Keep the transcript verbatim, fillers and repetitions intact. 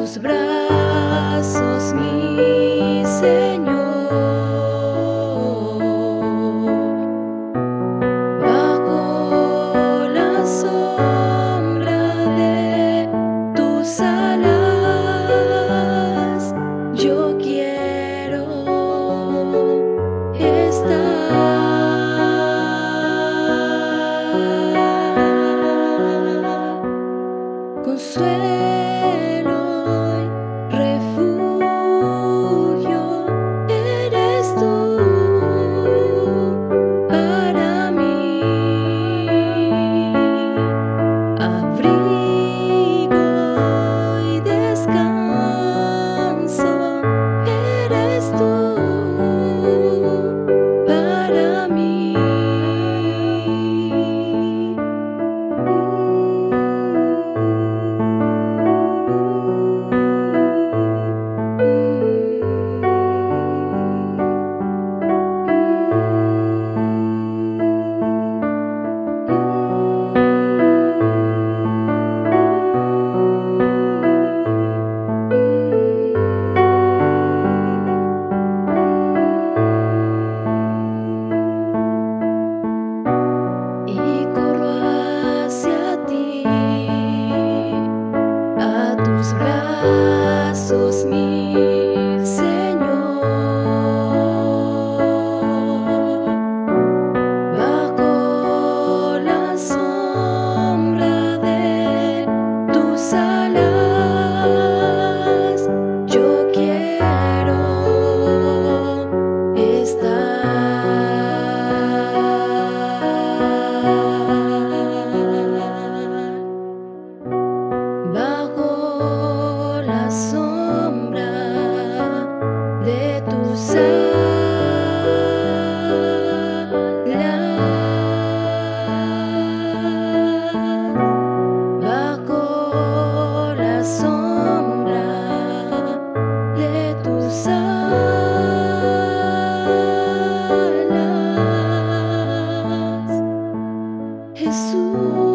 tus brazos, mi Señor, bajo la sombra de tus alas, yo quiero estar. Consuelo y refugio eres tú para mí, abrigo y descanso eres tú para mí. Y corro hacia ti, a tus brazos, mi Señor, bajo la sombra de tus alas, yo quiero estar. Bajo la sombra de tus alas, bajo la sombra de tus alas, Jesús.